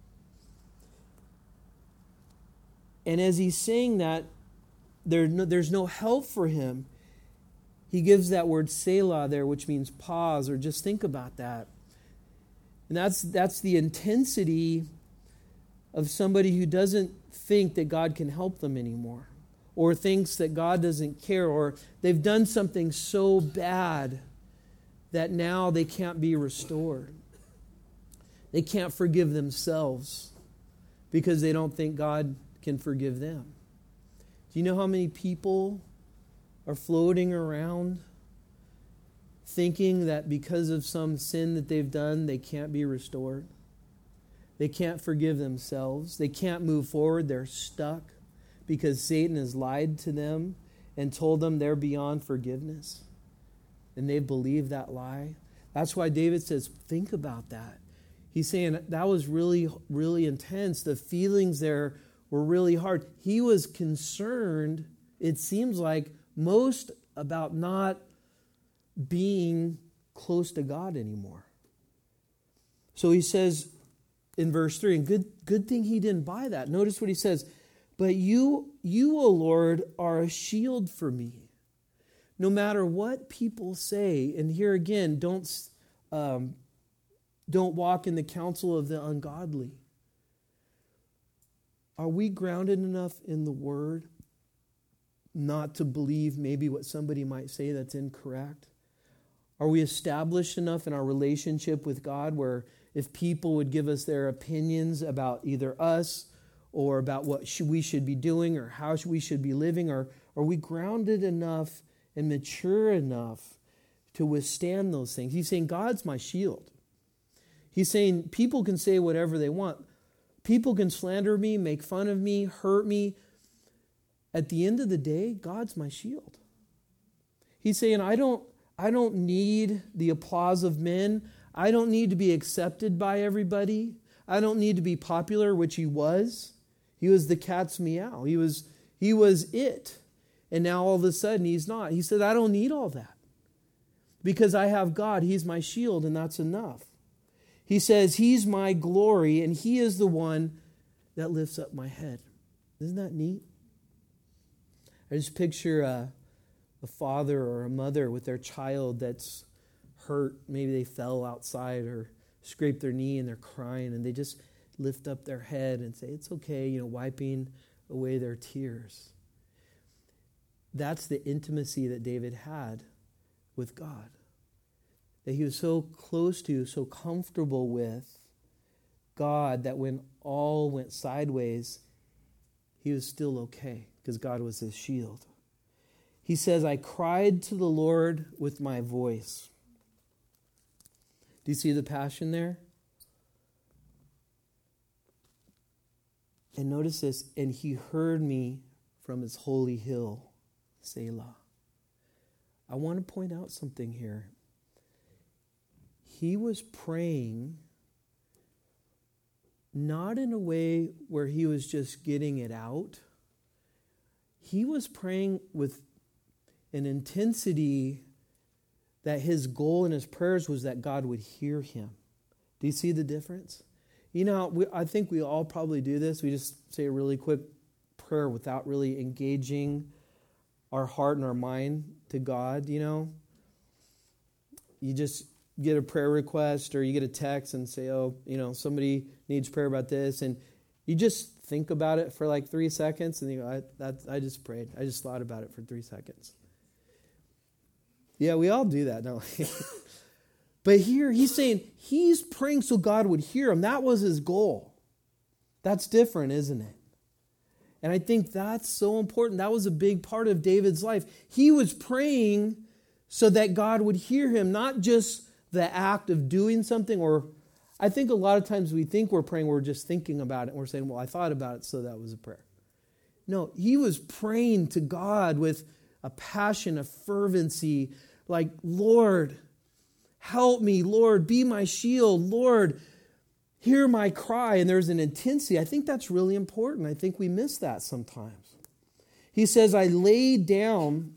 And as he's saying that, there's no help for him. He gives that word Selah there, which means pause, or just think about that. And that's the intensity of somebody who doesn't think that God can help them anymore, or thinks that God doesn't care, or they've done something so bad that now they can't be restored. They can't forgive themselves because they don't think God can forgive them. Do you know how many people are floating around thinking that because of some sin that they've done, they can't be restored? They can't forgive themselves. They can't move forward. They're stuck because Satan has lied to them and told them they're beyond forgiveness. And they've believed that lie. That's why David says, think about that. He's saying that was really, really intense. The feelings there were really hard. He was concerned, it seems like, most about not being close to God anymore. So he says in verse 3, and good thing he didn't buy that. Notice what he says. But you, O Lord, are a shield for me. No matter what people say, and here again, don't walk in the counsel of the ungodly. Are we grounded enough in the Word not to believe maybe what somebody might say that's incorrect? Are we established enough in our relationship with God where if people would give us their opinions about either us or about what we should be doing or how we should be living, or are we grounded enough and mature enough to withstand those things? He's saying, God's my shield. He's saying people can say whatever they want. People can slander me, make fun of me, hurt me. At the end of the day, God's my shield. He's saying, I don't need the applause of men. I don't need to be accepted by everybody. I don't need to be popular, which he was. He was the cat's meow. He was it. And now all of a sudden he's not. He said, I don't need all that. Because I have God. He's my shield, and that's enough. He says, he's my glory, and he is the one that lifts up my head. Isn't that neat? I just picture a father or a mother with their child that's hurt. Maybe they fell outside or scraped their knee and they're crying, and they just lift up their head and say, it's okay, wiping away their tears. That's the intimacy that David had with God. That he was so close to, so comfortable with God that when all went sideways, he was still okay because God was his shield. He says, I cried to the Lord with my voice. Do you see the passion there? And notice this, and he heard me from his holy hill, Selah. I want to point out something here. He was praying not in a way where he was just getting it out. He was praying with an intensity that his goal in his prayers was that God would hear him. Do you see the difference? I think we all probably do this. We just say a really quick prayer without really engaging our heart and our mind to God, You just get a prayer request or you get a text and say, somebody needs prayer about this. And you just think about it for like 3 seconds and you go, I just prayed. I just thought about it for 3 seconds. Yeah, we all do that, don't we? But here he's saying he's praying so God would hear him. That was his goal. That's different, isn't it? And I think that's so important. That was a big part of David's life. He was praying so that God would hear him, not just the act of doing something, or I think a lot of times we think we're praying, we're just thinking about it, and we're saying, well, I thought about it, so that was a prayer. No, he was praying to God with a passion, a fervency, like, Lord, help me. Lord, be my shield. Lord, hear my cry. And there's an intensity. I think that's really important. I think we miss that sometimes. He says, I laid down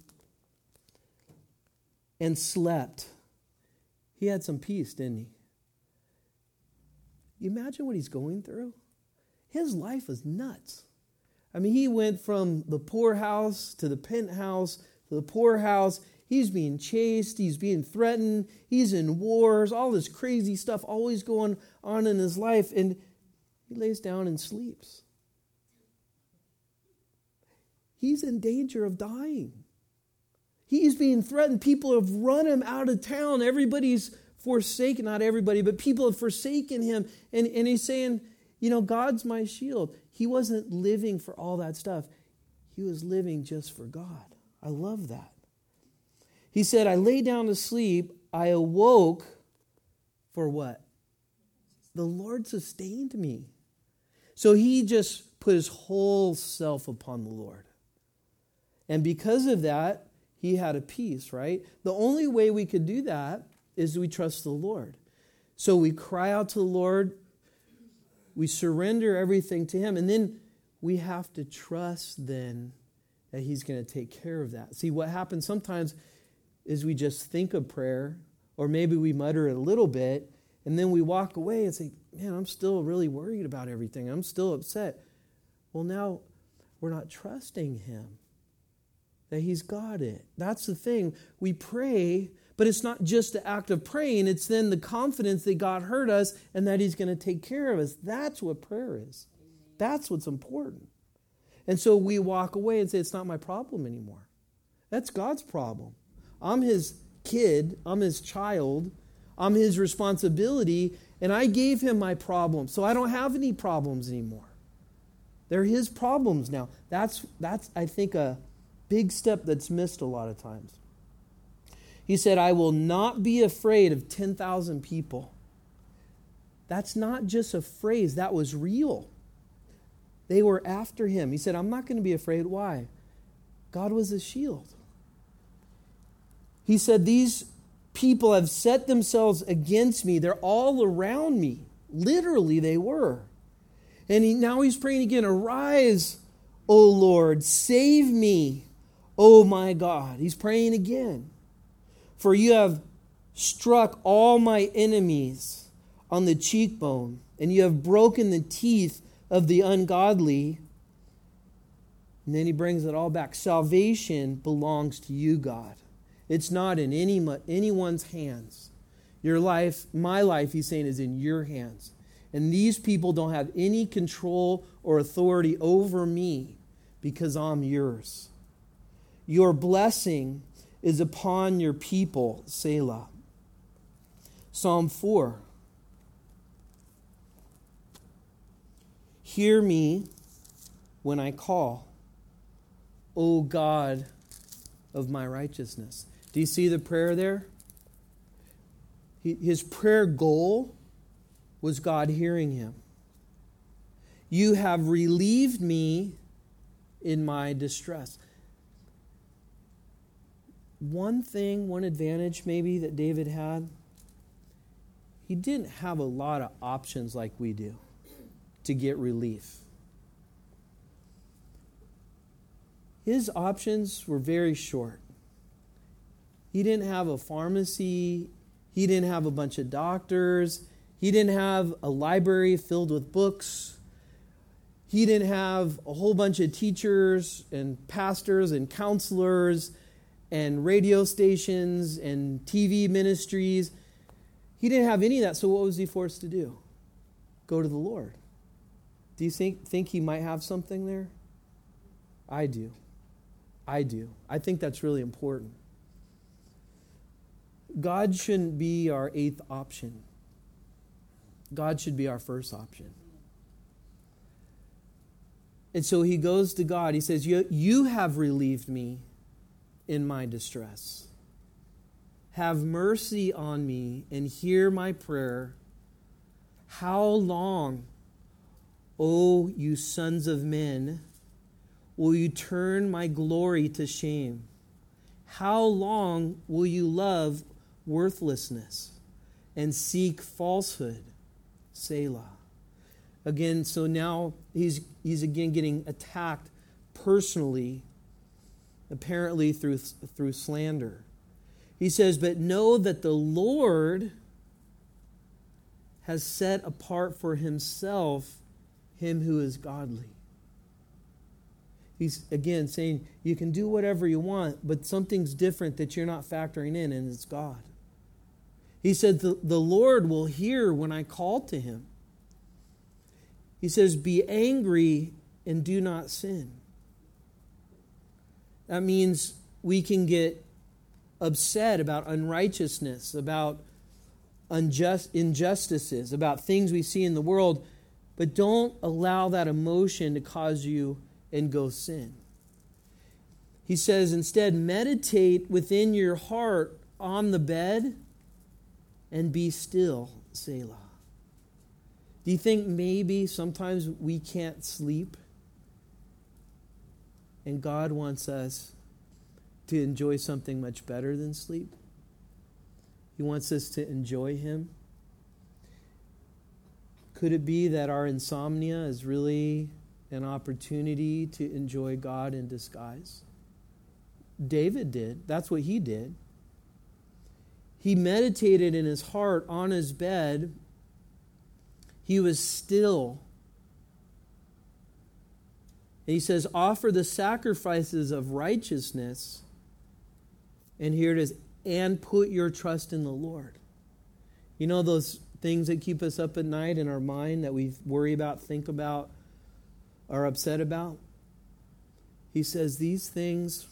and slept. He had some peace, didn't he? You imagine what he's going through? His life was nuts. I mean, he went from the poorhouse to the penthouse to the poorhouse. He's being chased. He's being threatened. He's in wars. All this crazy stuff always going on in his life. And he lays down and sleeps. He's in danger of dying. He's being threatened. People have run him out of town. Everybody's forsaken. Not everybody, but people have forsaken him. And he's saying, God's my shield. He wasn't living for all that stuff. He was living just for God. I love that. He said, I lay down to sleep. I awoke for what? The Lord sustained me. So he just put his whole self upon the Lord. And because of that, he had a peace, right? The only way we could do that is we trust the Lord. So we cry out to the Lord, we surrender everything to Him, and then we have to trust then that He's going to take care of that. See, what happens sometimes is we just think of prayer, or maybe we mutter it a little bit, and then we walk away and say, man, I'm still really worried about everything. I'm still upset. Well, now we're not trusting Him, that He's got it. That's the thing. We pray, but it's not just the act of praying. It's then the confidence that God heard us and that He's going to take care of us. That's what prayer is. That's what's important. And so we walk away and say, it's not my problem anymore. That's God's problem. I'm His kid. I'm His child. I'm His responsibility. And I gave Him my problem. So I don't have any problems anymore. They're His problems now. That's I think, a big step that's missed a lot of times. He said, I will not be afraid of 10,000 people. That's not just a phrase. That was real. They were after Him. He said, I'm not going to be afraid. Why? God was a shield. He said, these people have set themselves against me. They're all around me. Literally, they were. And now he's praying again, arise, O Lord, save me, O my God. He's praying again. For you have struck all my enemies on the cheekbone, and you have broken the teeth of the ungodly. And then he brings it all back. Salvation belongs to you, God. It's not in anyone's hands. Your life, my life, he's saying, is in your hands. And these people don't have any control or authority over me because I'm yours. Your blessing is upon your people, Selah. Psalm 4. Hear me when I call, O God of my righteousness. Do you see the prayer there? His prayer goal was God hearing him. You have relieved me in my distress. One advantage maybe that David had, he didn't have a lot of options like we do to get relief. His options were very short. He didn't have a pharmacy. He didn't have a bunch of doctors. He didn't have a library filled with books. He didn't have a whole bunch of teachers and pastors and counselors and radio stations and TV ministries. He didn't have any of that, so what was he forced to do? Go to the Lord. Do you think he might have something there? I do. I think that's really important. God shouldn't be our eighth option. God should be our first option. And so he goes to God. He says, you have relieved me in my distress. Have mercy on me and hear my prayer. How long, O you sons of men, will you turn my glory to shame? How long will you love worthlessness and seek falsehood? Selah. Again, so now he's again getting attacked personally, apparently through slander. He says, but know that the Lord has set apart for himself him who is godly. He's again saying, you can do whatever you want, but something's different that you're not factoring in, and it's God. He said, the Lord will hear when I call to him. He says, be angry and do not sin. That means we can get upset about unrighteousness, about injustices, about things we see in the world, but don't allow that emotion to cause you and go sin. He says, instead, meditate within your heart on the bed and be still, Selah. Do you think maybe sometimes we can't sleep and God wants us to enjoy something much better than sleep? He wants us to enjoy Him. Could it be that our insomnia is really an opportunity to enjoy God in disguise? David did. That's what he did. He meditated in his heart on his bed. He was still. And he says, offer the sacrifices of righteousness. And here it is, and put your trust in the Lord. You know those things that keep us up at night in our mind that we worry about, think about, are upset about? He says these things,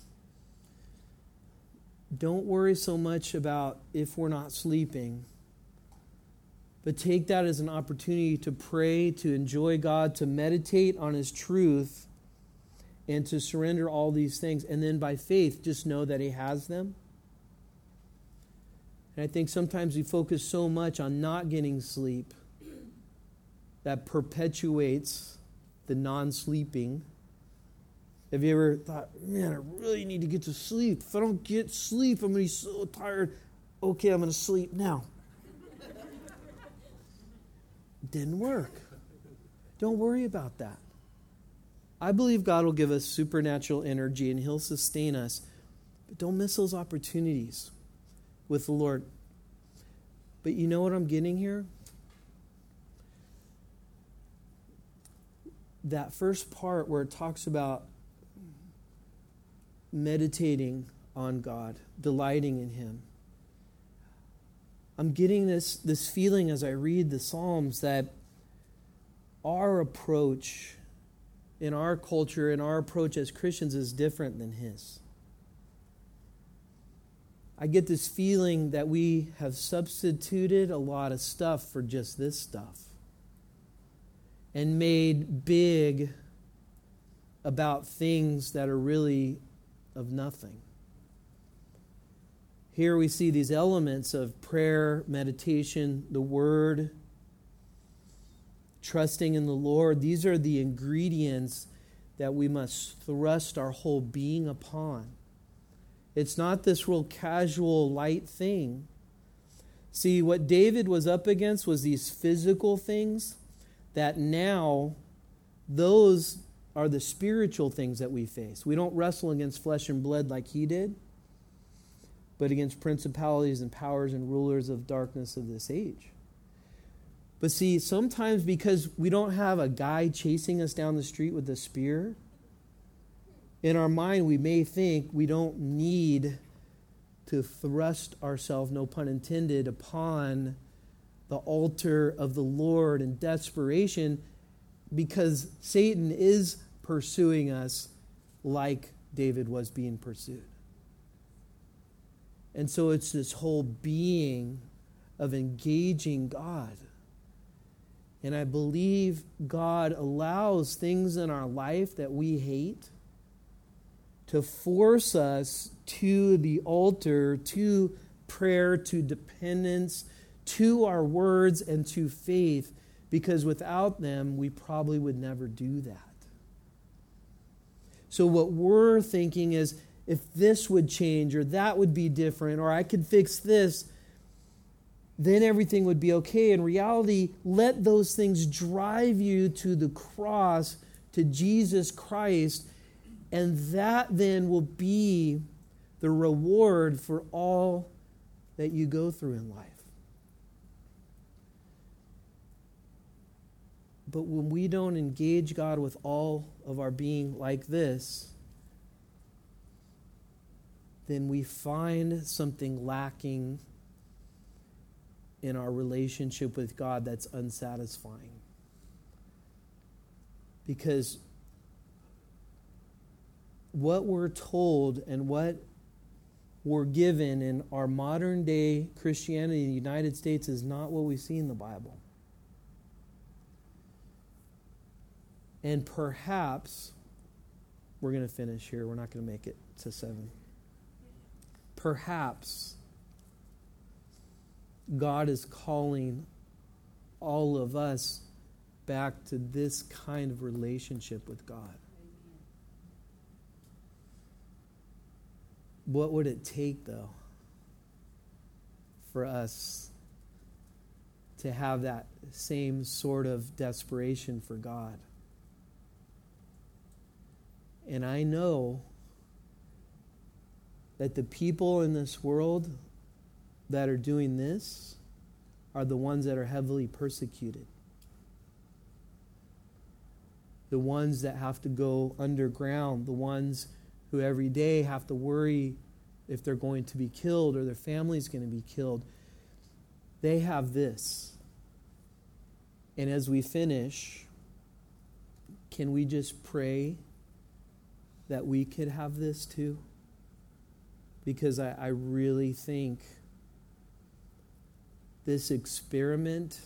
don't worry so much about if we're not sleeping, but take that as an opportunity to pray, to enjoy God, to meditate on His truth, and to surrender all these things. And then by faith, just know that He has them. And I think sometimes we focus so much on not getting sleep that perpetuates the non-sleeping. Have you ever thought, man, I really need to get to sleep. If I don't get sleep, I'm going to be so tired. Okay, I'm going to sleep now. Didn't work. Don't worry about that. I believe God will give us supernatural energy and He'll sustain us. But don't miss those opportunities with the Lord. But you know what I'm getting here? That first part where it talks about meditating on God, delighting in Him. I'm getting this feeling as I read the Psalms that our approach in our culture and our approach as Christians is different than His. I get this feeling that we have substituted a lot of stuff for just this stuff and made big about things that are really of nothing. Here we see these elements of prayer, meditation, the Word, trusting in the Lord. These are the ingredients that we must thrust our whole being upon. It's not this real casual, light thing. See, what David was up against was these physical things that now those are the spiritual things that we face. We don't wrestle against flesh and blood like he did, but against principalities and powers and rulers of darkness of this age. But see, sometimes because we don't have a guy chasing us down the street with a spear, in our mind we may think we don't need to thrust ourselves, no pun intended, upon the altar of the Lord in desperation, because Satan is pursuing us like David was being pursued. And so it's this whole being of engaging God. And I believe God allows things in our life that we hate to force us to the altar, to prayer, to dependence, to our words, and to faith, because without them, we probably would never do that. So what we're thinking is, if this would change, or that would be different, or I could fix this, then everything would be okay. In reality, let those things drive you to the cross, to Jesus Christ, and that then will be the reward for all that you go through in life. But when we don't engage God with all of our being like this, then we find something lacking in our relationship with God that's unsatisfying. Because what we're told and what we're given in our modern day Christianity in the United States is not what we see in the Bible. And perhaps, we're going to finish here. We're not going to make it to 7. Perhaps God is calling all of us back to this kind of relationship with God. What would it take, though, for us to have that same sort of desperation for God. And I know that the people in this world that are doing this are the ones that are heavily persecuted. The ones that have to go underground, the ones who every day have to worry if they're going to be killed or their family's going to be killed. They have this. And as we finish, can we just pray that we could have this too? Because I really think this experiment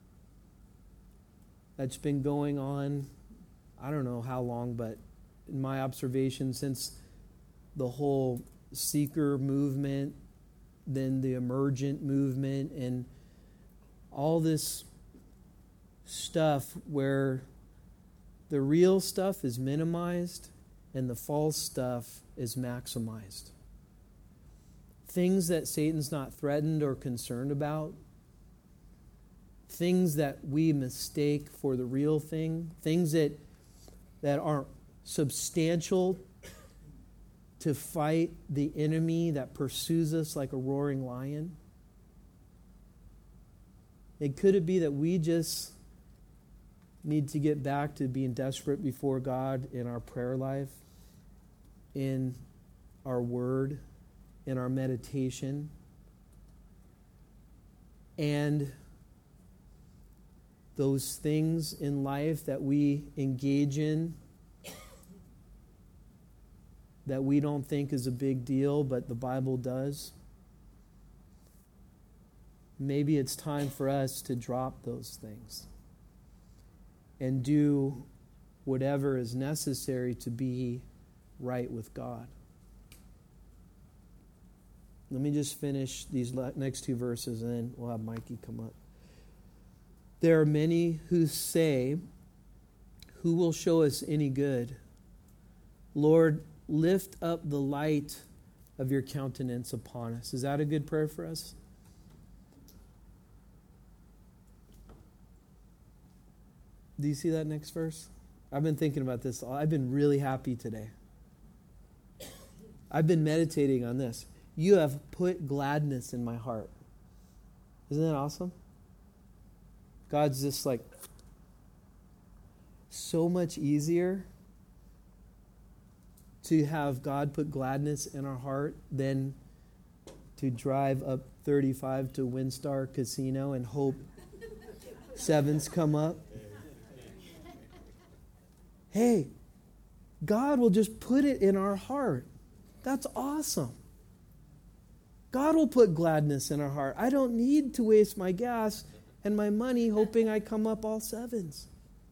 that's been going on, I don't know how long, but in my observation, since the whole seeker movement, then the emergent movement, and all this stuff where the real stuff is minimized and the false stuff is maximized. Things that Satan's not threatened or concerned about, things that we mistake for the real thing, things that aren't substantial to fight the enemy that pursues us like a roaring lion. Could it be that we just need to get back to being desperate before God in our prayer life, in our word, in our meditation, and those things in life that we engage in that we don't think is a big deal, but the Bible does? Maybe it's time for us to drop those things and do whatever is necessary to be right with God. Let me just finish these next two verses and then we'll have Mikey come up. There are many who say, "Who will show us any good? Lord, lift up the light of your countenance upon us." Is that a good prayer for us? Do you see that next verse? I've been thinking about this. I've been really happy today. I've been meditating on this. You have put gladness in my heart. Isn't that awesome? God's just like, so much easier to have God put gladness in our heart than to drive up 35 to WinStar Casino and hope sevens come up. Hey, God will just put it in our heart. That's awesome. God will put gladness in our heart. I don't need to waste my gas and my money hoping I come up all sevens.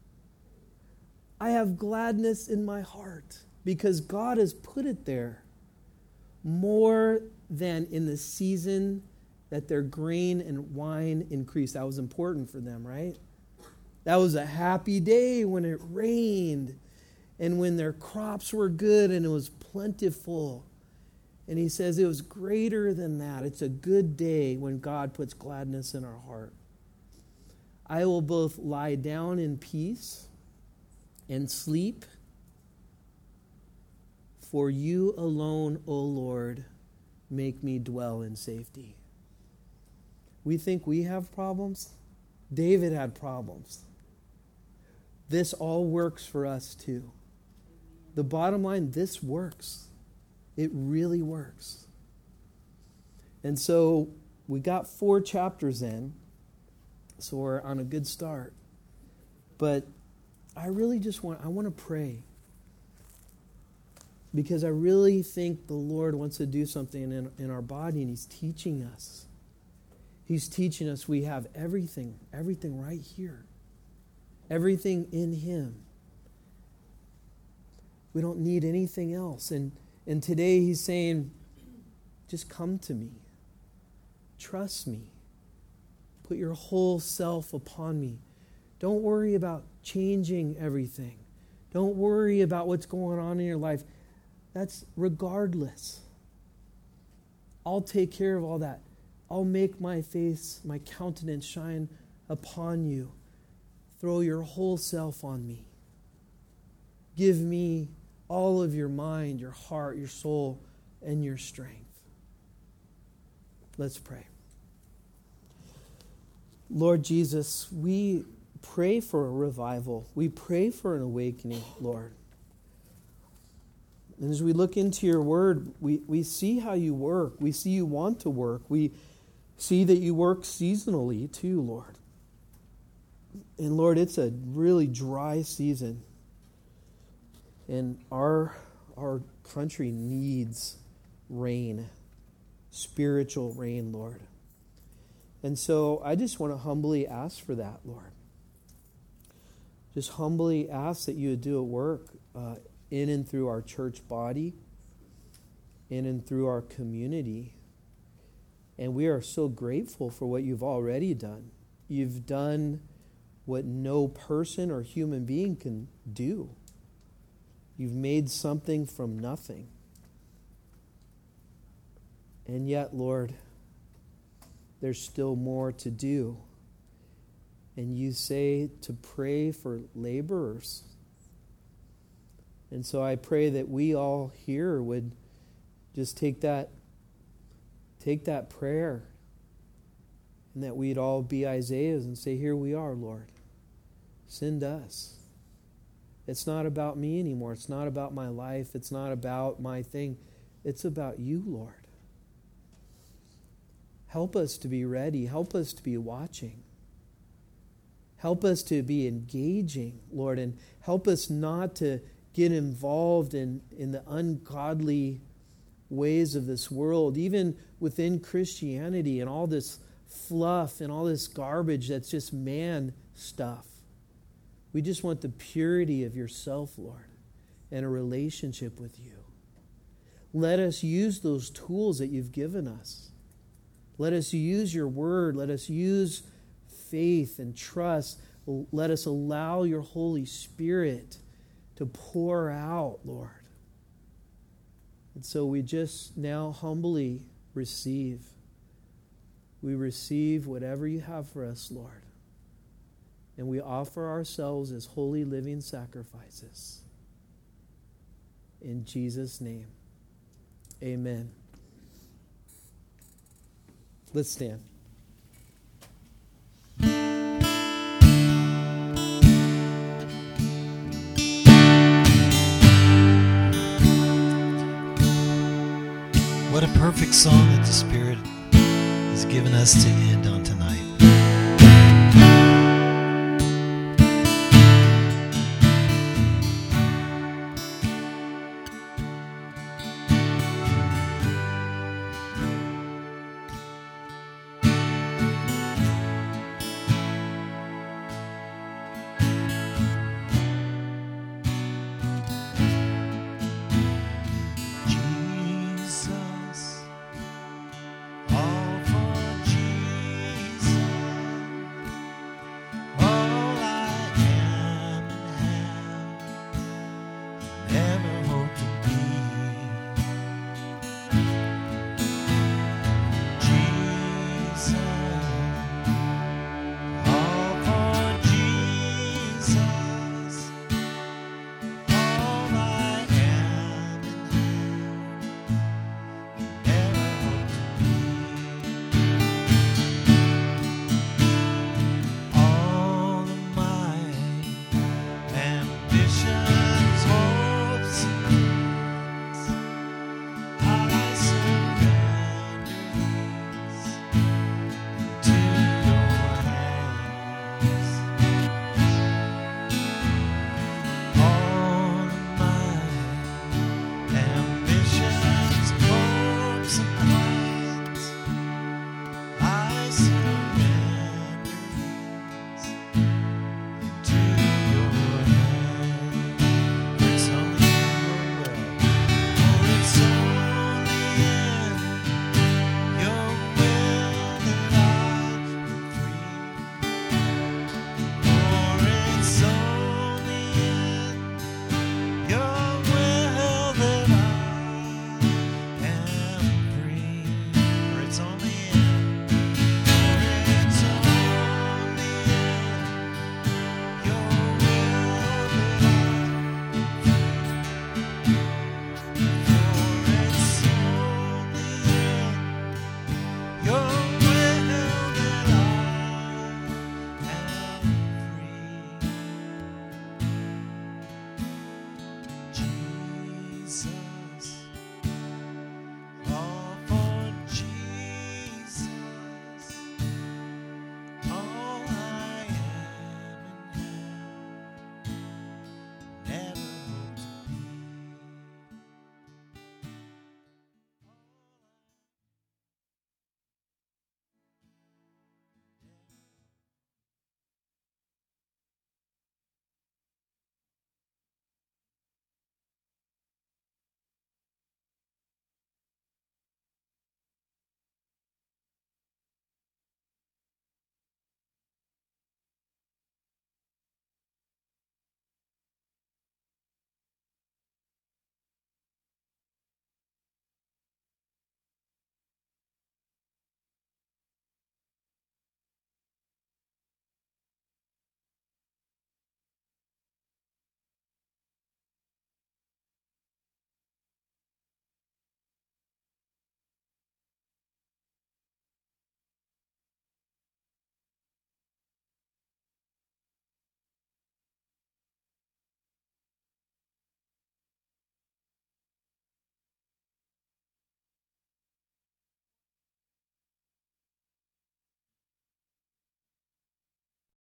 I have gladness in my heart because God has put it there more than in the season that their grain and wine increased. That was important for them, right? That was a happy day when it rained and when their crops were good and it was plentiful. And he says it was greater than that. It's a good day when God puts gladness in our heart. I will both lie down in peace and sleep, for you alone, O Lord, make me dwell in safety. We think we have problems. David had problems. This all works for us too. The bottom line, this works. It really works. And so we got 4 chapters in, so we're on a good start. But I really just want to pray, because I really think the Lord wants to do something in our body, and He's teaching us. He's teaching us we have everything right here. Everything in Him. We don't need anything else. And today He's saying, just come to me. Trust me. Put your whole self upon me. Don't worry about changing everything. Don't worry about what's going on in your life. That's regardless. I'll take care of all that. I'll make my face, my countenance shine upon you. Throw your whole self on me. Give me all of your mind, your heart, your soul, and your strength. Let's pray. Lord Jesus, we pray for a revival. We pray for an awakening, Lord. And as we look into your word, we see how you work. We see you want to work. We see that you work seasonally too, Lord. And Lord, it's a really dry season. And our country needs rain, spiritual rain, Lord. And so I just want to humbly ask for that, Lord. Just humbly ask that you would do a work in and through our church body, in and through our community. And we are so grateful for what you've already done. You've done what no person or human being can do. You've made something from nothing. And yet, Lord, there's still more to do. And you say to pray for laborers. And so I pray that we all here would just take that prayer, and that we'd all be Isaiah's and say, here we are, Lord. Send us. It's not about me anymore. It's not about my life. It's not about my thing. It's about you, Lord. Help us to be ready. Help us to be watching. Help us to be engaging, Lord, and help us not to get involved in the ungodly ways of this world, even within Christianity and all this fluff and all this garbage that's just man stuff. We just want the purity of yourself, Lord, and a relationship with you. Let us use those tools that you've given us. Let us use your word. Let us use faith and trust. Let us allow your Holy Spirit to pour out, Lord. And so we just now humbly receive. We receive whatever you have for us, Lord. And we offer ourselves as holy living sacrifices. In Jesus' name, amen. Let's stand. What a perfect song that the Spirit has given us to end